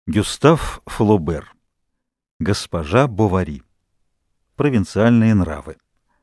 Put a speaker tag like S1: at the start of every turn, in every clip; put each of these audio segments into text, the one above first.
S1: Гюстав Флобер. Госпожа Бовари. Провинциальные нравы.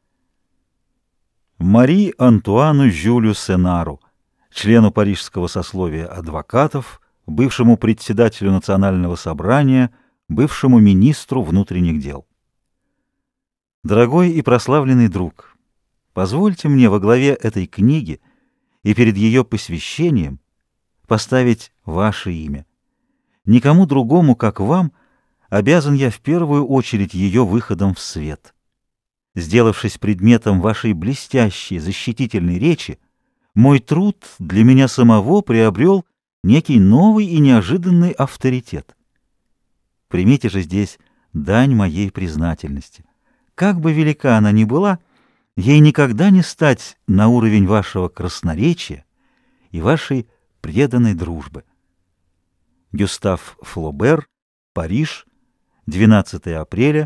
S1: Мари Антуану Жюлю Сенару, члену парижского сословия адвокатов, бывшему председателю национального собрания, бывшему министру внутренних дел. Дорогой и прославленный друг, позвольте мне во главе этой книги и перед ее посвящением поставить ваше имя. Никому другому, как вам, обязан я в первую очередь ее выходом в свет. Сделавшись предметом вашей блестящей защитительной речи, мой труд для меня самого приобрел некий новый и неожиданный авторитет. Примите же здесь дань моей признательности. Как бы велика она ни была, ей никогда не стать на уровень вашего красноречия и вашей преданной дружбы. Гюстав Флобер, Париж, 12 апреля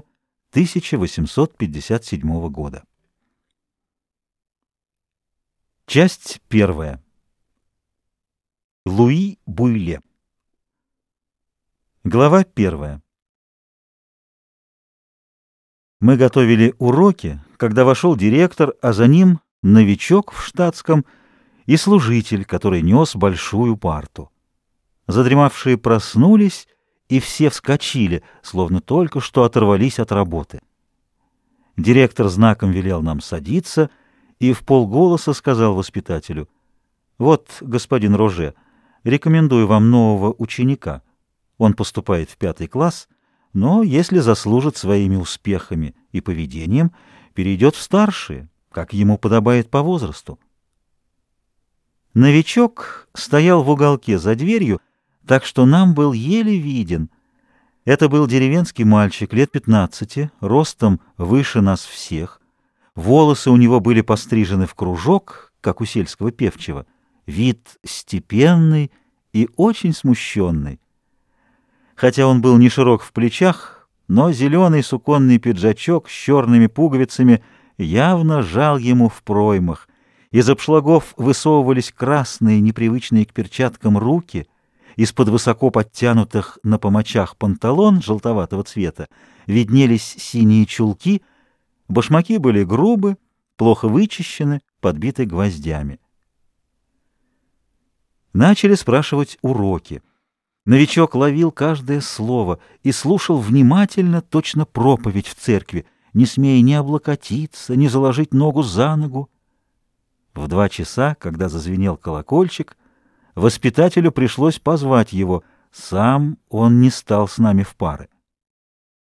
S1: 1857 года. Часть первая. Луи Буйле. Глава первая. Мы готовили уроки, когда вошел директор, а за ним новичок в штатском и служитель, который нес большую парту. Задремавшие проснулись, и все вскочили, словно только что оторвались от работы. Директор знаком велел нам садиться и вполголоса сказал воспитателю: «Вот, господин Роже, рекомендую вам нового ученика. Он поступает в 5 класс, но если заслужит своими успехами и поведением, перейдет в старшие, как ему подобает по возрасту». Новичок стоял в уголке за дверью, так что нам был еле виден. Это был деревенский мальчик лет 15, ростом выше нас всех. Волосы у него были пострижены в кружок, как у сельского певчего. Вид степенный и очень смущенный. Хотя он был не широк в плечах, но зеленый суконный пиджачок с черными пуговицами явно жал ему в проймах. Из обшлагов высовывались красные, непривычные к перчаткам руки. Из-под высоко подтянутых на помочах панталон желтоватого цвета виднелись синие чулки, башмаки были грубы, плохо вычищены, подбиты гвоздями. Начали спрашивать уроки. Новичок ловил каждое слово и слушал внимательно, точно проповедь в церкви, не смея ни облокотиться, ни заложить ногу за ногу. В 2 часа, когда зазвенел колокольчик, воспитателю пришлось позвать его. Сам он не стал с нами в пары.